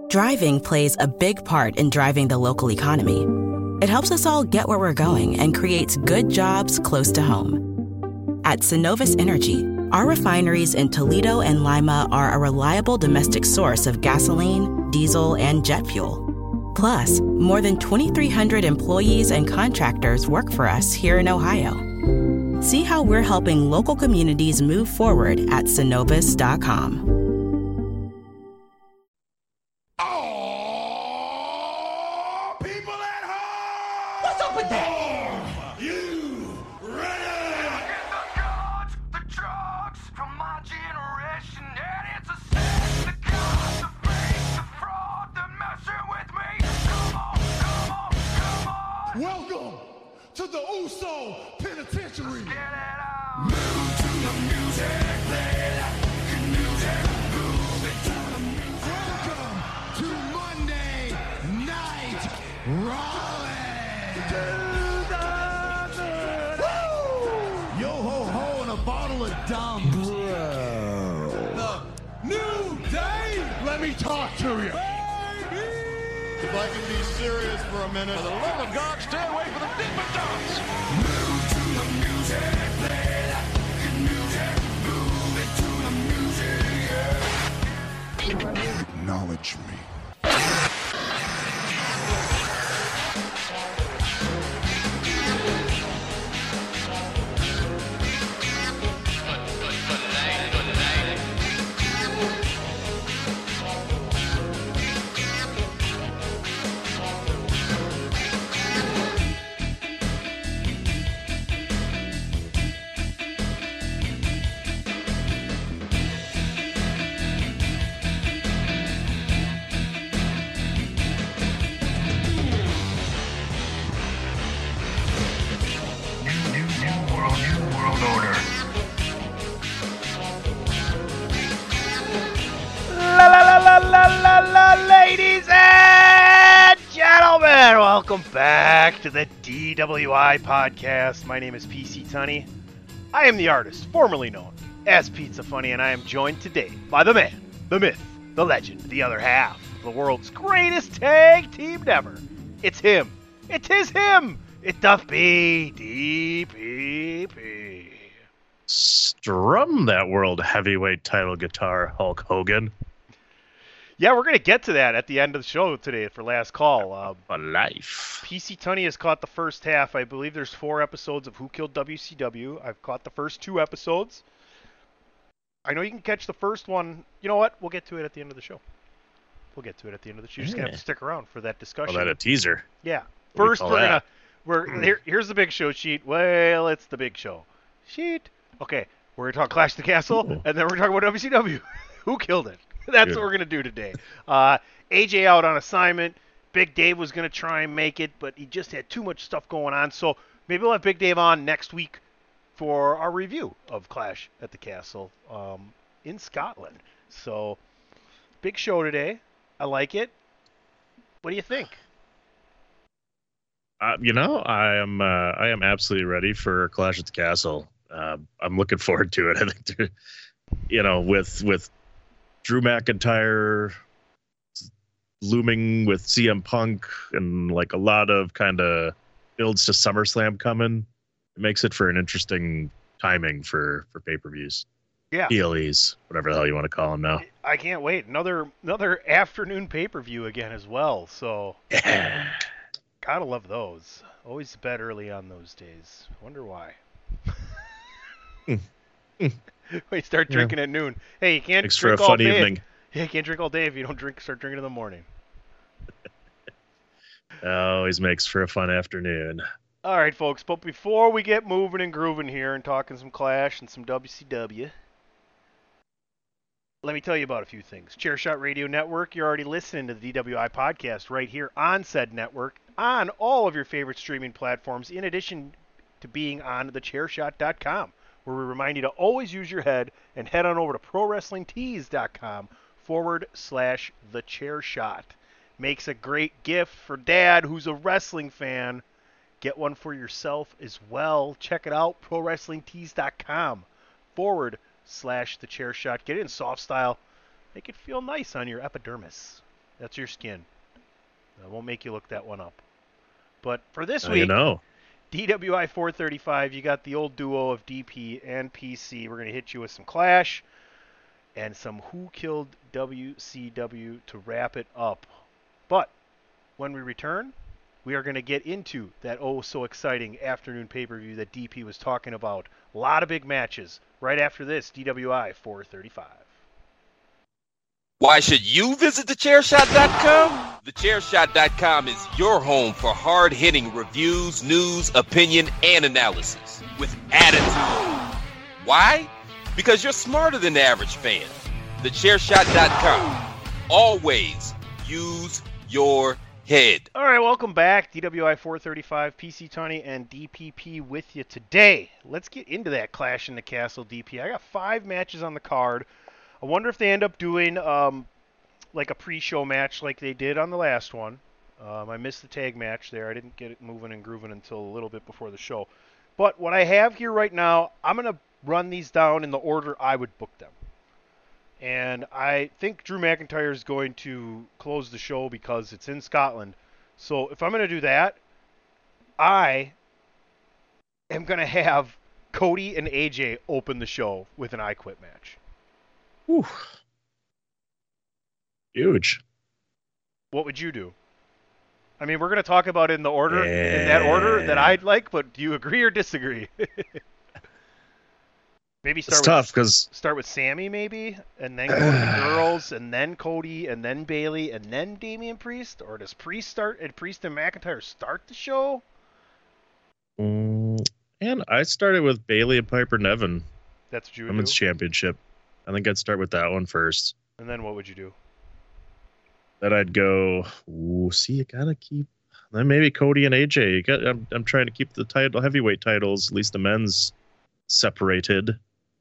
Driving plays a big part in driving the local economy. It helps us all get where we're going and creates good jobs close to home. At Synovus Energy, our refineries in Toledo and Lima are a reliable domestic source of gasoline, diesel, and jet fuel. Plus, more than 2,300 employees and contractors work for us here in Ohio. See how we're helping local communities move forward at Synovus.com. Welcome to the Uso Penitentiary. Move to the music, play like music. Move it to the music. Welcome to Monday Night Raleigh. Yo ho ho and a bottle of dumb. The New Day. Let me talk to you. If I can be serious for a minute. For the love of God, stay away from the Dippin' Dots. Move to the music, play like music. Move it to the music, yeah. Acknowledge me. Ladies and gentlemen, welcome back to the DWI podcast. My name is PC Tunney. I am the artist, formerly known as Pizza Funny, and I am joined today by the man, the myth, the legend, the other half of the world's greatest tag team ever. It's him. It is him. It doth be DPP. Strum that world heavyweight title guitar, Hulk Hogan. Yeah, we're going to get to that at the end of the show today for last call. For life. PC Tunney has caught the first half. I believe there's 4 episodes of Who Killed WCW. I've caught the first 2 episodes. I know you can catch the first one. You know what? We'll get to it at the end of the show. You're just going to have to stick around for that discussion. Oh, that a teaser. Yeah. First, here's the big show sheet. Well, it's the big show sheet. Okay, we're going to talk Clash of the Castle, and then we're going to talk about WCW. Who killed it? That's what we're going to do today. AJ out on assignment. Big Dave was going to try and make it, but he just had too much stuff going on. So maybe we'll have Big Dave on next week for our review of Clash at the Castle in Scotland. So big show today. I like it. What do you think? I am absolutely ready for Clash at the Castle. I'm looking forward to it. I think, with Drew McIntyre looming with CM Punk and like a lot of kind of builds to SummerSlam coming, it makes it for an interesting timing for pay-per-views. Yeah. PLEs, whatever the hell you want to call them now. I can't wait. Another afternoon pay-per-view again as well. So Yeah. Gotta love those. Always bet early on those days. Wonder why. We start drinking at noon. Hey, you can't Thanks drink for a all fun day. evening. Yeah, you can't drink all day if you don't start drinking in the morning. Always makes for a fun afternoon. All right, folks, but before we get moving and grooving here and talking some Clash and some WCW, let me tell you about a few things. Chairshot Radio Network, you're already listening to the DWI podcast right here on said network, on all of your favorite streaming platforms, in addition to being on thechairshot.com, where we remind you to always use your head and head on over to prowrestlingtees.com/thechairshot. Makes a great gift for dad who's a wrestling fan. Get one for yourself as well. Check it out, prowrestlingtees.com/thechairshot. Get it in soft style. Make it feel nice on your epidermis. That's your skin. I won't make you look that one up. But for this You week, know. DWI 435, you got the old duo of DP and PC. We're going to hit you with some Clash and some Who Killed WCW to wrap it up. But when we return, we are going to get into that oh so exciting afternoon pay-per-view that DP was talking about. A lot of big matches. Right after this, DWI 435. Why should you visit thechairshot.com? Thechairshot.com is your home for hard-hitting reviews, news, opinion, and analysis with attitude. Why? Because you're smarter than the average fan. Thechairshot.com. Always use your head. All right, welcome back. DWI 435, PC Tony and DPP with you today. Let's get into that Clash in the Castle, DP. I got 5 matches on the card. I wonder if they end up doing like a pre-show match like they did on the last one. I missed the tag match there. I didn't get it moving and grooving until a little bit before the show. But what I have here right now, I'm going to run these down in the order I would book them. And I think Drew McIntyre is going to close the show because it's in Scotland. So if I'm going to do that, I am going to have Cody and AJ open the show with an I Quit match. Whew. Huge. What would you do? I mean, we're going to talk about it in the order, in that order that I'd like, but do you agree or disagree? Maybe start with Sammy, maybe, and then go to the girls, and then Cody, and then Bailey, and then Damian Priest, or does Priest and McIntyre start the show? And I started with Bailey and Piper Nevin. That's what you would Women's do? Championship. I think I'd start with that one first. And then what would you do? Then I'd go. Ooh, see, you gotta keep. Then maybe Cody and AJ. I'm trying to keep the heavyweight titles, at least the men's, separated.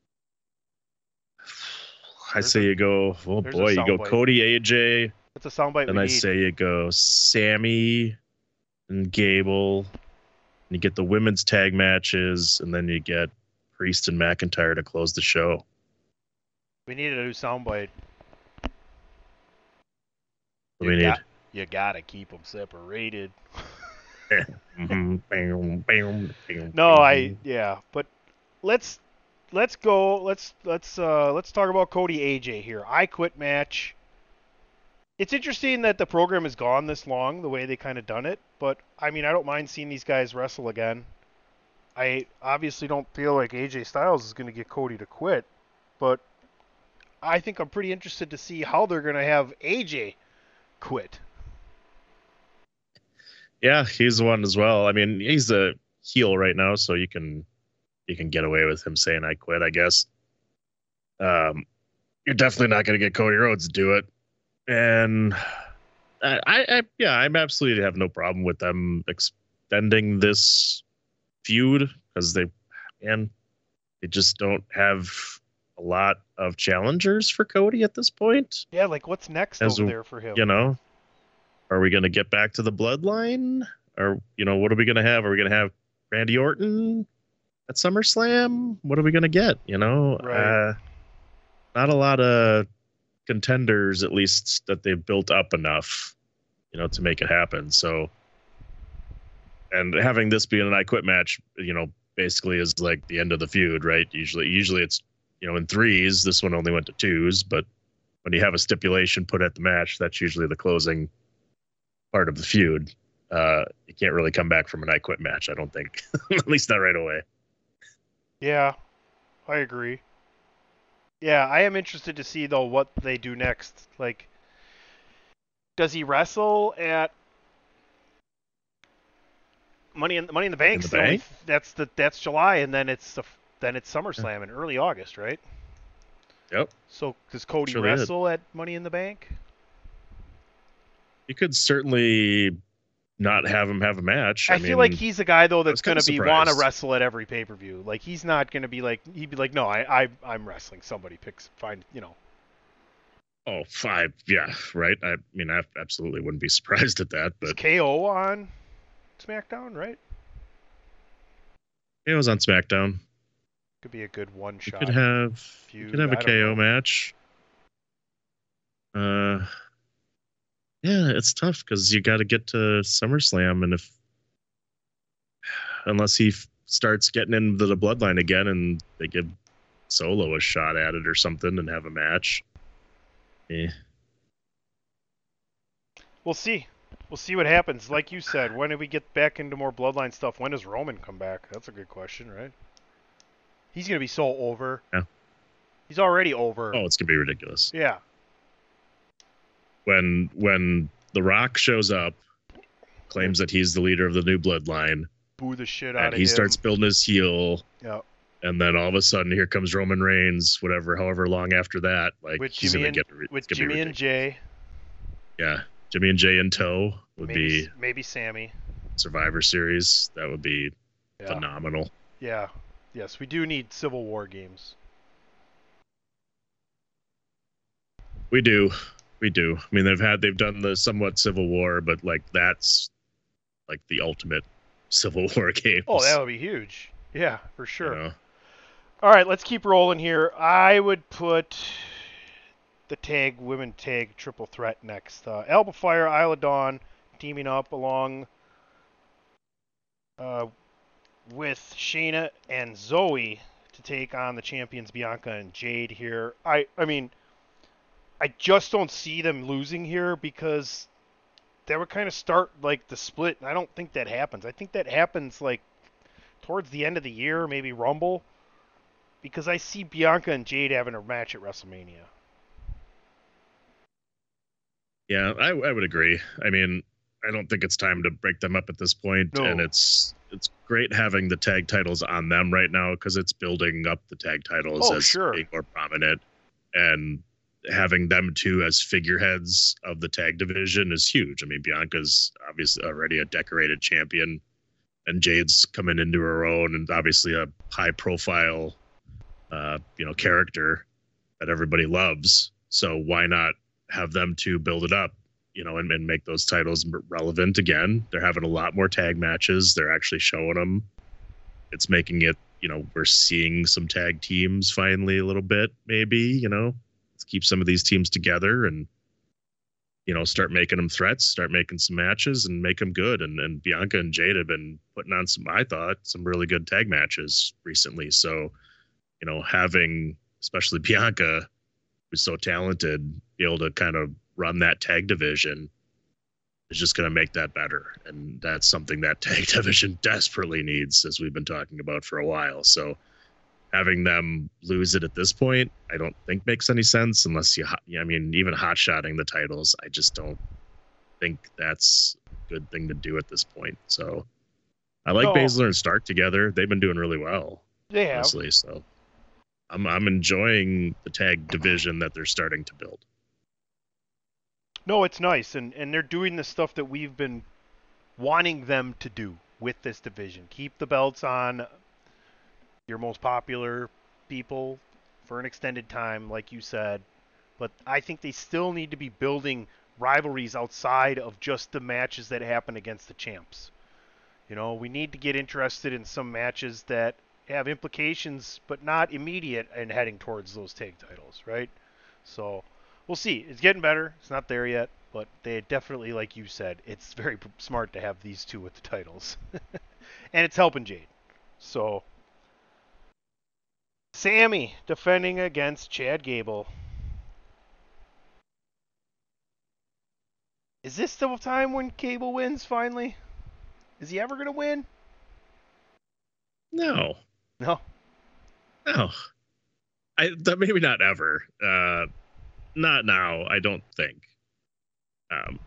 I say you go. Oh boy, you go Cody, AJ. That's a soundbite. And I say you go Sammy and Gable. And you get the women's tag matches, and then you get Priest and McIntyre to close the show. We need a new soundbite. What do we need? You gotta keep them separated. But let's go. Let's talk about Cody AJ here. I Quit match. It's interesting that the program has gone this long, the way they kind of done it. But I mean, I don't mind seeing these guys wrestle again. I obviously don't feel like AJ Styles is going to get Cody to quit, but I think I'm pretty interested to see how they're going to have AJ quit. Yeah, he's the one as well. I mean, he's a heel right now, so you can get away with him saying I quit, I guess. You're definitely not going to get Cody Rhodes to do it. And I absolutely have no problem with them extending this feud because they just don't have a lot of challengers for Cody at this point. Yeah, like what's next over there for him? You know, are we going to get back to the bloodline? Or, what are we going to have? Are we going to have Randy Orton at SummerSlam? What are we going to get? Right. Not a lot of contenders, at least that they've built up enough, to make it happen. So, and having this be an I Quit match, basically is like the end of the feud, right? Usually it's, in 3s. This one only went to 2s, but when you have a stipulation put at the match, that's usually the closing part of the feud. You can't really come back from an I Quit match, I don't think. At least not right away. Yeah, I agree. Yeah, I am interested to see, though, what they do next. Like, does he wrestle at Money in the Bank? That's July, and then it's SummerSlam in early August, right? Yep. So does Cody wrestle at Money in the Bank? You could certainly not have him have a match. I feel like he's a guy though that's going to want to wrestle at every pay-per-view. Like he's not going to be like he'd be like, no, I'm wrestling. Somebody find. Oh, 5, yeah, right. I mean, I absolutely wouldn't be surprised at that. But is KO on SmackDown, right? It was on SmackDown. Could be a good one-shot. You could have a KO match. Yeah, it's tough because you got to get to SummerSlam, and unless he starts getting into the bloodline again, and they give Solo a shot at it or something and have a match. We'll see. We'll see what happens. Like you said, when do we get back into more bloodline stuff? When does Roman come back? That's a good question, right? He's gonna be so over. Yeah. He's already over. Oh, it's gonna be ridiculous. Yeah. When The Rock shows up, claims that he's the leader of the new bloodline, Boo the shit out and of him. he starts building his heel. Yeah. And then all of a sudden, here comes Roman Reigns. However long after that, like With he's Jimmy gonna and, with Jimmy and Jay. Yeah, Jimmy and Jay in tow would be maybe Sammy. Survivor Series. That would be Yeah. phenomenal. Yeah. Yes, we do need Civil War games. We do. I mean, they've done the somewhat Civil War, but like that's like the ultimate Civil War game. Oh, that would be huge. Yeah, for sure. You know? All right, let's keep rolling here. I would put the women tag triple threat next. Alba Fire, Isla Dawn teaming up along with Shayna and Zoe to take on the champions Bianca and Jade here. I mean, I just don't see them losing here because that would kind of start like the split, and I don't think that happens. I think that happens like towards the end of the year, maybe Rumble, because I see Bianca and Jade having a match at WrestleMania. Yeah, I would agree. I mean, I don't think it's time to break them up at this point, No. and it's great having the tag titles on them right now because it's building up the tag titles as being more prominent, and having them two as figureheads of the tag division is huge. I mean, Bianca's obviously already a decorated champion, and Jade's coming into her own, and obviously a high profile, character that everybody loves. So why not have them two build it up, and make those titles relevant again? They're having a lot more tag matches. They're actually showing them. It's making it, we're seeing some tag teams finally a little bit, maybe, let's keep some of these teams together and, start making them threats, start making some matches and make them good. And Bianca and Jade have been putting on some really good tag matches recently. So, having especially Bianca, who's so talented, be able to kind of run that tag division is just going to make that better. And that's something that tag division desperately needs, as we've been talking about for a while. So having them lose it at this point, I don't think makes any sense unless even hot-shotting the titles, I just don't think that's a good thing to do at this point. So I like Baszler and Stark together. They've been doing really well. They have. Honestly, so I'm enjoying the tag division that they're starting to build. No, it's nice, and they're doing the stuff that we've been wanting them to do with this division. Keep the belts on your most popular people for an extended time, like you said. But I think they still need to be building rivalries outside of just the matches that happen against the champs. We need to get interested in some matches that have implications, but not immediate and heading towards those tag titles, right? So we'll see. It's getting better. It's not there yet, but they definitely, like you said, it's very smart to have these two with the titles. And it's helping Jade. So Sammy defending against Chad Gable. Is this the time when Gable wins finally? Is he ever going to win? No. No. Maybe not ever. Not now, I don't think. I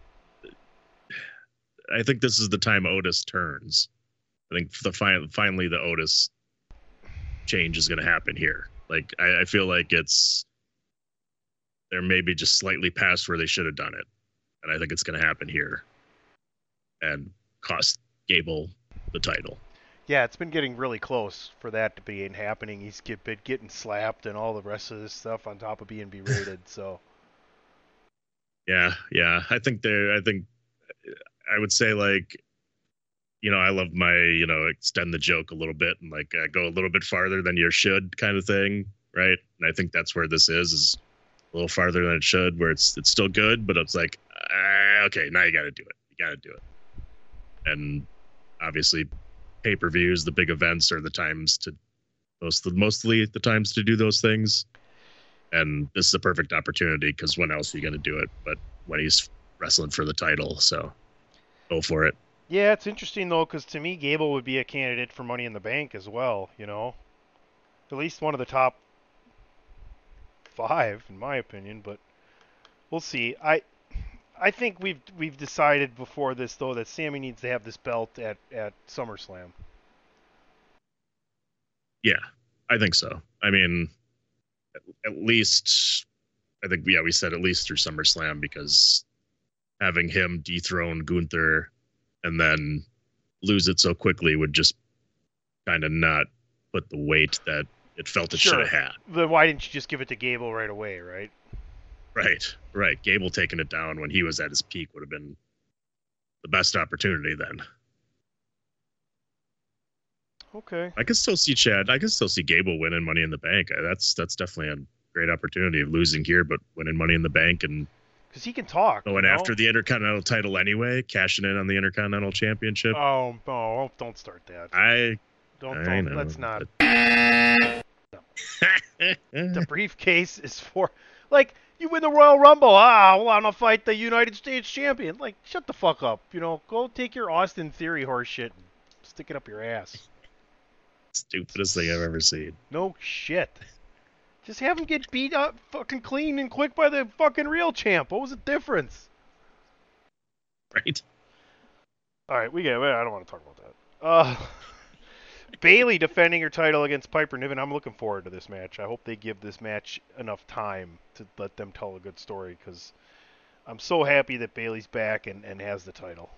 think this is the time Otis turns. I think finally the Otis change is going to happen here. Like I feel like they're maybe just slightly past where they should have done it, and I think it's going to happen here and cost Gable the title. Yeah, it's been getting really close for that to be happening. He's been getting slapped and all the rest of this stuff on top of being berated. So. Yeah. I would say I love my, extend the joke a little bit and go a little bit farther than you should kind of thing. Right. And I think that's where this is a little farther than it should, where it's still good, but it's like, okay, now you got to do it. You got to do it. And obviously, pay-per-views, the big events are the times to mostly the times to do those things. And this is a perfect opportunity because when else are you going to do it? But when he's wrestling for the title, so go for it. Yeah, it's interesting though, because to me, Gable would be a candidate for Money in the Bank as well. You know, at least one of the top 5 in my opinion. But we'll see. I think we've decided before this though that Sammy needs to have this belt at SummerSlam. Yeah, I think so. I mean, at least I think we said at least through SummerSlam, because having him dethrone Gunther and then lose it so quickly would just kind of not put the weight that it felt it should have had. Then why didn't you just give it to Gable right away, right? Right. Gable taking it down when he was at his peak would have been the best opportunity then. Okay. I can still see Gable winning Money in the Bank. That's definitely a great opportunity of losing here, but winning Money in the Bank and because he can talk. Going after the Intercontinental title anyway, cashing in on the Intercontinental Championship. Oh, don't start that. Don't. Know, let's not. but... No. The briefcase is for, like, you win the Royal Rumble. I want to fight the United States champion. Like, shut the fuck up. You know, go take your Austin Theory horse shit and stick it up your ass. Stupidest thing I've ever seen. No shit. Just have him get beat up fucking clean and quick by the fucking real champ. What was the difference? Right. All right, I don't want to talk about that. Bayley defending her title against Piper Niven. I'm looking forward to this match. I hope they give this match enough time to let them tell a good story, because I'm so happy that Bayley's back and has the title.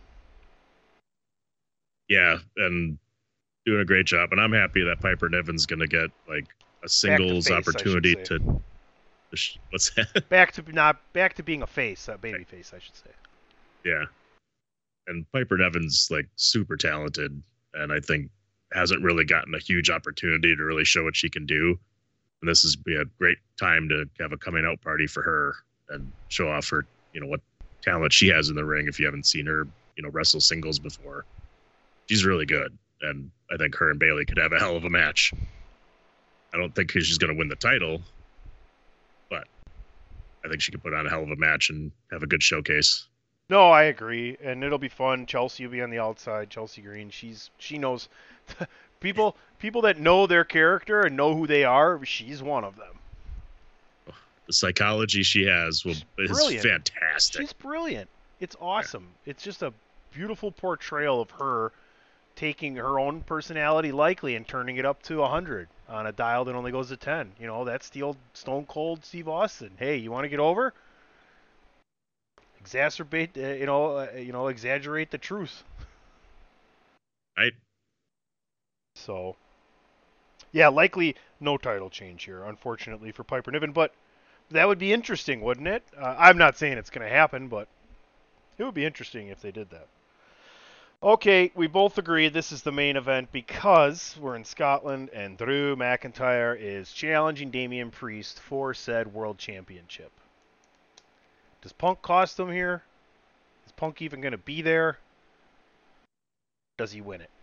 Yeah, and doing a great job. And I'm happy that Piper Niven's going to get like a singles face, opportunity to what's that? Back to being a face, a baby face, I should say. Yeah. And Piper Niven's like super talented, and I think hasn't really gotten a huge opportunity to really show what she can do. And this is be a great time to have a coming out party for her and show off her, what talent she has in the ring. If you haven't seen her, wrestle singles before, she's really good. And I think her and Bayley could have a hell of a match. I don't think she's going to win the title, but I think she could put on a hell of a match and have a good showcase. No, I agree, and it'll be fun. Chelsea will be on the outside. Chelsea Green, she knows people that know their character and know who they are. She's one of them. The psychology she has is fantastic. She's brilliant. It's awesome. Yeah. It's just a beautiful portrayal of her taking her own personality likely and turning it up to 100 on a dial that only goes to 10. That's the old Stone Cold Steve Austin. Hey, you want to get over? Exaggerate the truth. Right. So, yeah, likely no title change here, unfortunately, for Piper Niven, but that would be interesting, wouldn't it? I'm not saying it's going to happen, but it would be interesting if they did that. Okay, we both agree this is the main event because we're in Scotland and Drew McIntyre is challenging Damian Priest for said World Championship. Does Punk cost him here? Is Punk even going to be there? Does he win it?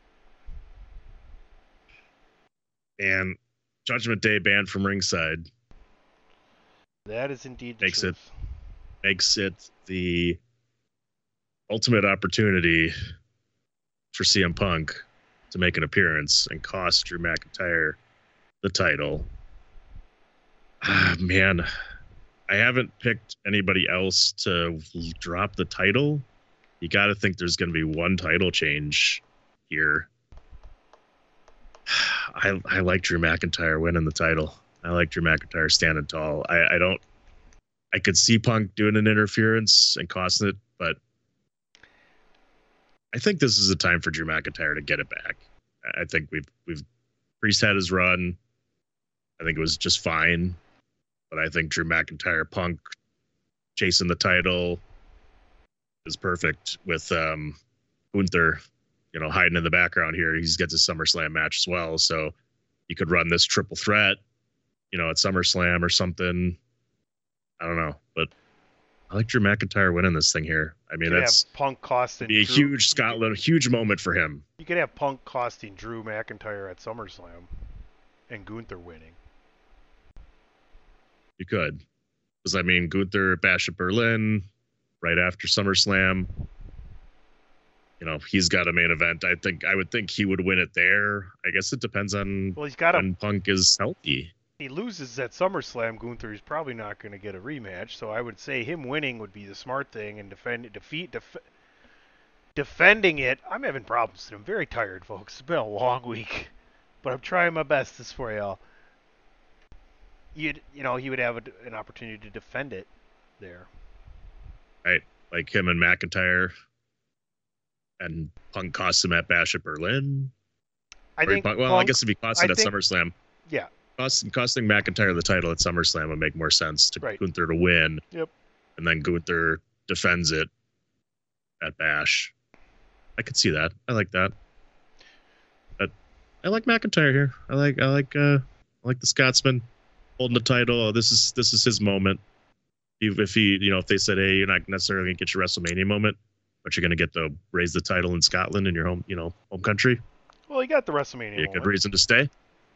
And Judgment Day banned from ringside. That is indeed the truth. Makes it the ultimate opportunity for CM Punk to make an appearance and cost Drew McIntyre the title. Man, I haven't picked anybody else to drop the title. You got to think there's going to be one title change here. I like Drew McIntyre winning the title. I like Drew McIntyre standing tall. I could see Punk doing an interference and costing it, but I think this is a time for Drew McIntyre to get it back. I think we've Priest had his run. I think it was just fine, but I think Drew McIntyre Punk chasing the title is perfect with Gunther, hiding in the background here. He's gets a SummerSlam match as well, so you could run this triple threat, at SummerSlam or something. I don't know, but I like Drew McIntyre winning this thing here. I mean, that's Punk costing be a huge huge moment for him. You could have Punk costing Drew McIntyre at SummerSlam, and Gunther winning. You could, because I mean, Gunther Bash at Berlin, right after SummerSlam. You know, he's got a main event. I would think he would win it there. I guess it depends on when Punk is healthy. He loses at SummerSlam, Gunther is probably not going to get a rematch. So I would say him winning would be the smart thing, and defending it. I'm having problems. I'm very tired, folks. It's been a long week, but I'm trying my best this for y'all. He would have an opportunity to defend it there. Right, like him and McIntyre, and Punk costs him at Bash at Berlin. I guess if he costs it at SummerSlam. Yeah. Costing McIntyre the title at SummerSlam would make more sense to Gunther to win. Yep. And then Gunther defends it at Bash. I could see that. I like that. But I like McIntyre here. I like the Scotsman holding the title. Oh, this is his moment. If they said, hey, you're not necessarily gonna get your WrestleMania moment, but you're gonna get to raise the title in Scotland in your home country. Well, he got the WrestleMania moment. Good reason to stay.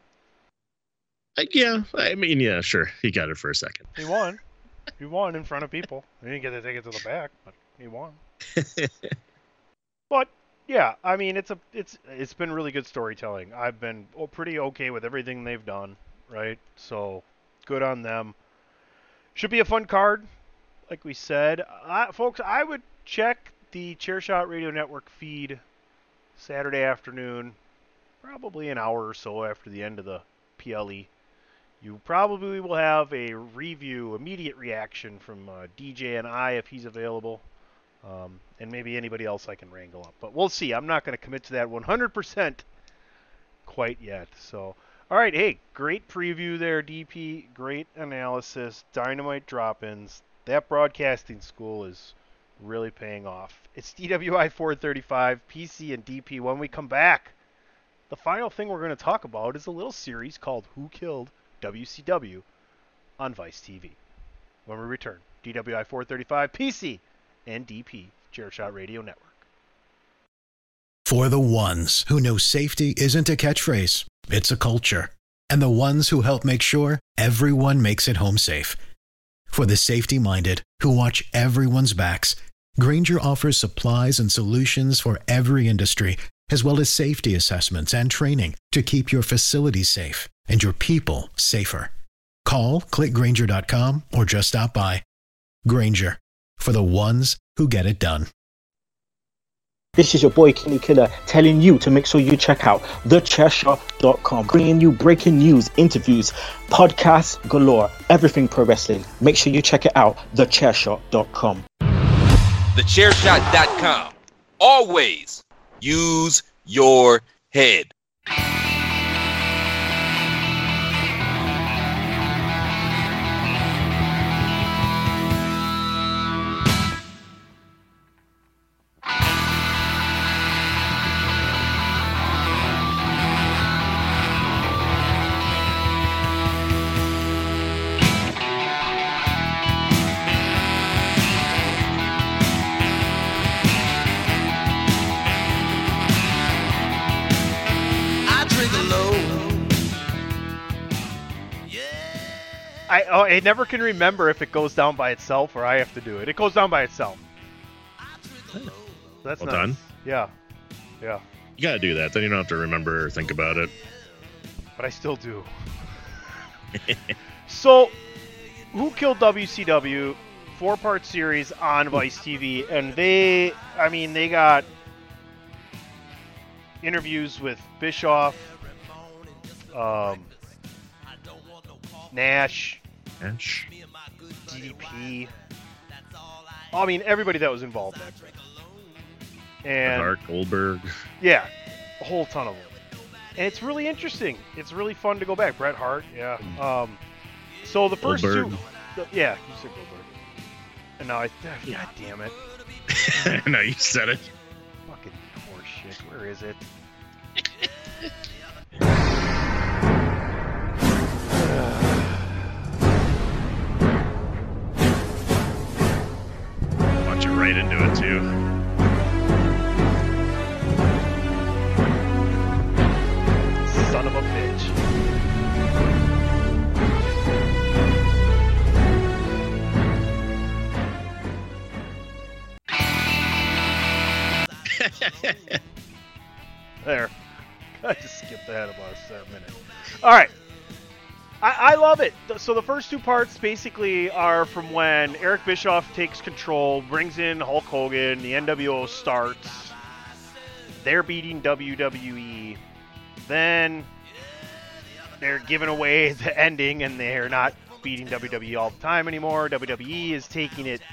Sure. He got it for a second. He won. He won in front of people. He didn't get to take it to the back, but he won. But yeah, I mean, it's been really good storytelling. I've been pretty okay with everything they've done, right? So good on them. Should be a fun card, like we said, folks. I would check the Chairshot Radio Network feed Saturday afternoon, probably an hour or so after the end of the PLE. You probably will have a immediate reaction from DJ and I if he's available, and maybe anybody else I can wrangle up. But we'll see. I'm not going to commit to that 100% quite yet. So, all right, hey, great preview there, DP. Great analysis. Dynamite drop-ins. That broadcasting school is really paying off. It's DWI 435, PC and DP. When we come back, the final thing we're going to talk about is a little series called Who Killed WCW on Vice TV. When we return, DWI 435, PC, and DP, Chairshot Radio Network. For the ones who know safety isn't a catchphrase, it's a culture. And the ones who help make sure everyone makes it home safe. For the safety-minded who watch everyone's backs, Grainger offers supplies and solutions for every industry, as well as safety assessments and training to keep your facilities safe and your people safer. Call, click Grainger.com, or just stop by. Grainger, for the ones who get it done. This is your boy Kenny Killer telling you to make sure you check out thechairshot.com, bringing you breaking news, interviews, podcasts galore, everything pro wrestling. Make sure you check it out, thechairshot.com. Thechairshot.com. Always use your head. I never can remember if it goes down by itself or I have to do it. It goes down by itself. That's well nice. Done. Yeah. You gotta do that. Then you don't have to remember or think about it. But I still do. So, Who Killed WCW? 4-part series on Vice TV, and they got interviews with Bischoff, Nash, DDP. I mean, everybody that was involved in it. And Hart, Goldberg. Yeah, a whole ton of them. And it's really interesting. It's really fun to go back. Bret Hart, yeah. So the first Goldberg. two... Yeah, you said Goldberg. And now God damn it. No, you said it. Fucking horse shit. Where is it? right into it too. Son of a bitch. There. I just skipped ahead about a minute. All right. I love it. So the first two parts basically are from when Eric Bischoff takes control, brings in Hulk Hogan, the NWO starts. They're beating WWE. Then they're giving away the ending, and they're not beating WWE all the time anymore. WWE is taking it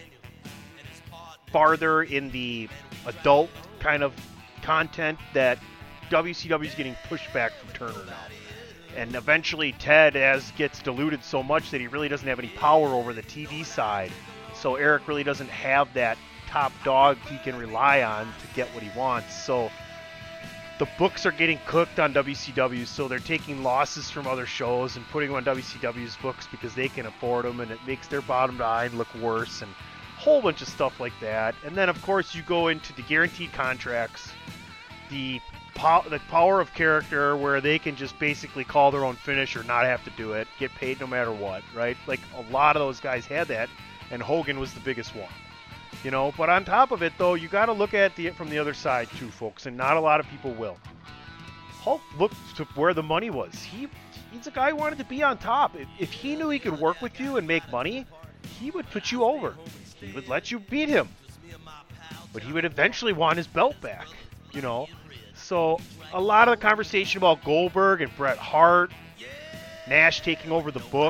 farther in the adult kind of content that WCW is getting pushed back from Turner now. And eventually Ted gets diluted so much that he really doesn't have any power over the TV side. So Eric really doesn't have that top dog he can rely on to get what he wants. So the books are getting cooked on WCW, so they're taking losses from other shows and putting them on WCW's books because they can afford them, and it makes their bottom line look worse and a whole bunch of stuff like that. And then, of course, you go into the guaranteed contracts, the power of character where they can just basically call their own finish or not have to do it, get paid no matter what, right? Like a lot of those guys had that, and Hogan was the biggest one. You know, but on top of it, though, you got to look at it from the other side, too, folks, and not a lot of people will. Hulk looked to where the money was. He's a guy who wanted to be on top. If he knew he could work with you and make money, he would put you over. He would let you beat him. But he would eventually want his belt back, you know. So a lot of the conversation about Goldberg and Bret Hart, Nash taking over the book,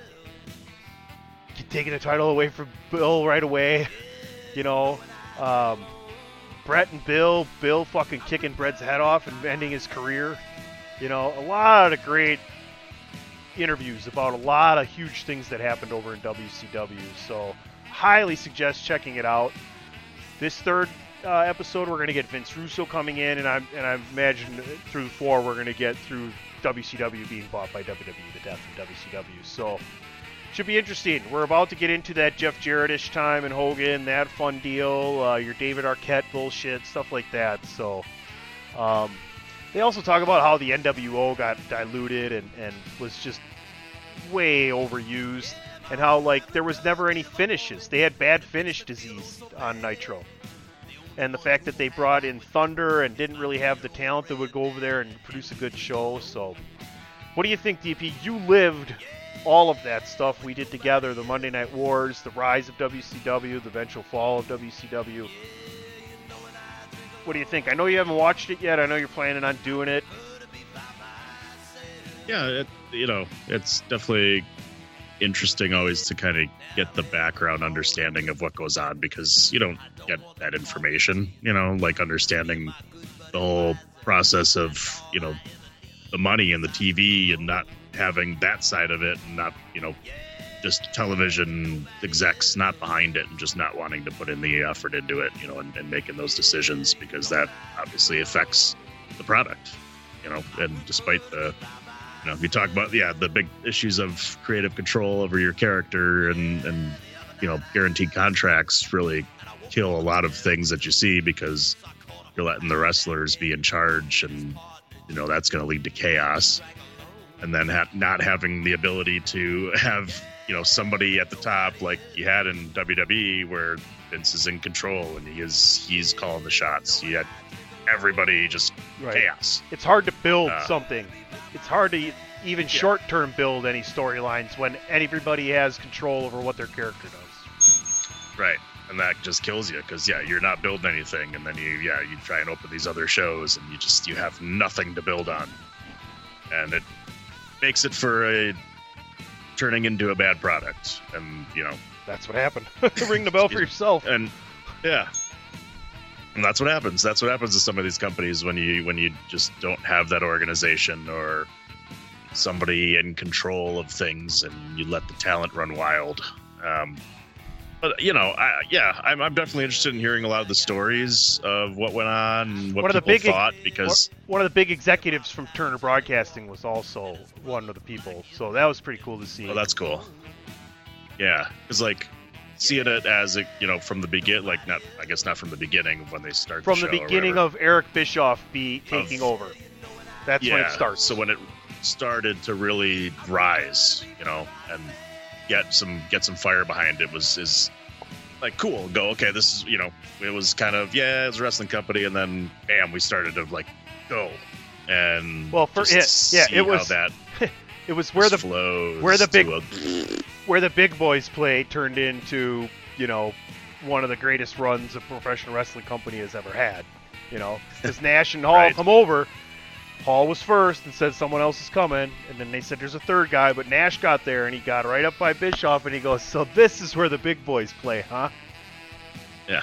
taking the title away from Bill right away, you know, Bret and Bill fucking kicking Bret's head off and ending his career, you know, a lot of great interviews about a lot of huge things that happened over in WCW. So highly suggest checking it out. This third episode, we're going to get Vince Russo coming in, and I imagine through 4 we're going to get through WCW being bought by WWE, the death of WCW. So should be interesting. We're about to get into that Jeff Jarrett-ish time and Hogan, that fun deal, your David Arquette bullshit, stuff like that. So they also talk about how the NWO got diluted and was just way overused, and how like there was never any finishes. They had bad finish disease on Nitro. And the fact that they brought in Thunder and didn't really have the talent that would go over there and produce a good show. So what do you think, DP? You lived all of that stuff we did together, the Monday Night Wars, the rise of WCW, the eventual fall of WCW. What do you think? I know you haven't watched it yet. I know you're planning on doing it. Yeah, it's definitely interesting always to kind of get the background understanding of what goes on, because you don't get that information, like understanding the whole process of, the money and the TV and not having that side of it, and not, just television execs not behind it and just not wanting to put in the effort into it, and making those decisions, because that obviously affects the product, and despite the, you talk about, the big issues of creative control over your character and guaranteed contracts really kill a lot of things that you see, because you're letting the wrestlers be in charge, and, that's going to lead to chaos. And then not having the ability to have, somebody at the top like you had in WWE, where Vince is in control and he's calling the shots. You had everybody just chaos. It's hard to build something. It's hard to even short-term build any storylines when everybody has control over what their character does. Right, and that just kills you, because you're not building anything, and then you try and open these other shows, and you have nothing to build on, and it makes it for turning into a bad product, and that's what happened. Ring the bell for yourself. And and that's what happens. That's what happens to some of these companies when you just don't have that organization or somebody in control of things, and you let the talent run wild. But I'm definitely interested in hearing a lot of the stories of what went on and what people thought, because one of the big executives from Turner Broadcasting was also one of the people, so that was pretty cool to see. Oh, that's cool. Yeah, because seeing it as from the begin, like not from the beginning when they start. From the beginning of Eric Bischoff taking over. That's when it starts. So when it started to really rise, and get some fire behind it is like cool. Go, okay, this is it was kind of it's a wrestling company, and then bam, we started to like go and it was that it was where the big boys play turned into one of the greatest runs a professional wrestling company has ever had. Because Nash and Hall come over. Hall was first and said someone else is coming, and then they said there's a third guy, but Nash got there and he got right up by Bischoff and he goes, so this is where the big boys play, huh? Yeah.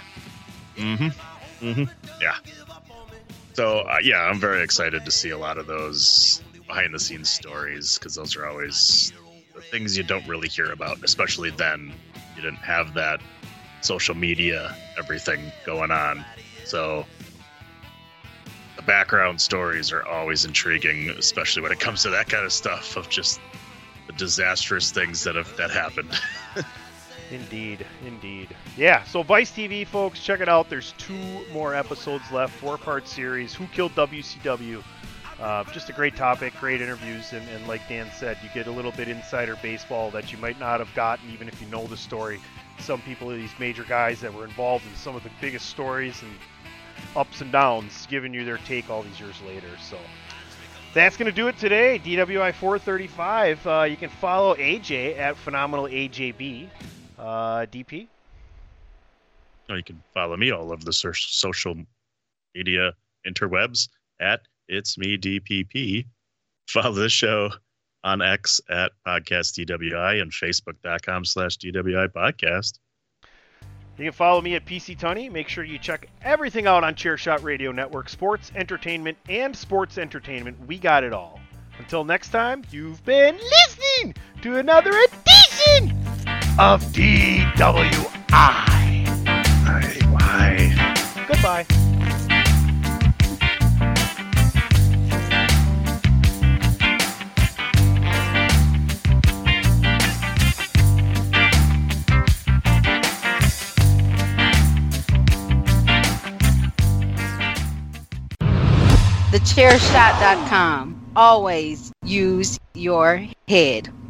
Yeah. So I'm very excited to see a lot of those behind the scenes stories, because those are always the things you don't really hear about, especially then. You didn't have that social media, everything going on. So the background stories are always intriguing, especially when it comes to that kind of stuff, of just the disastrous things that happened. Indeed. Yeah, so Vice TV, folks, check it out. There's 2 more episodes left, 4-part series, Who Killed WCW? Just a great topic, great interviews, and like Dan said, you get a little bit insider baseball that you might not have gotten even if you know the story. Some people, these major guys that were involved in some of the biggest stories and ups and downs, giving you their take all these years later. So that's going to do it today. DWI 435. You can follow AJ at Phenomenal AJB. DP? You can follow me all over the social media interwebs at It's Me DPP. Follow the show on X at Podcast DWI and Facebook.com/DWI Podcast. You can follow me at PC Tunney. Make sure you check everything out on Chairshot Radio Network. Sports, entertainment, and sports entertainment. We got it all. Until next time, you've been listening to another edition of DWI. Bye. Goodbye. TheChairShot.com. Always use your head.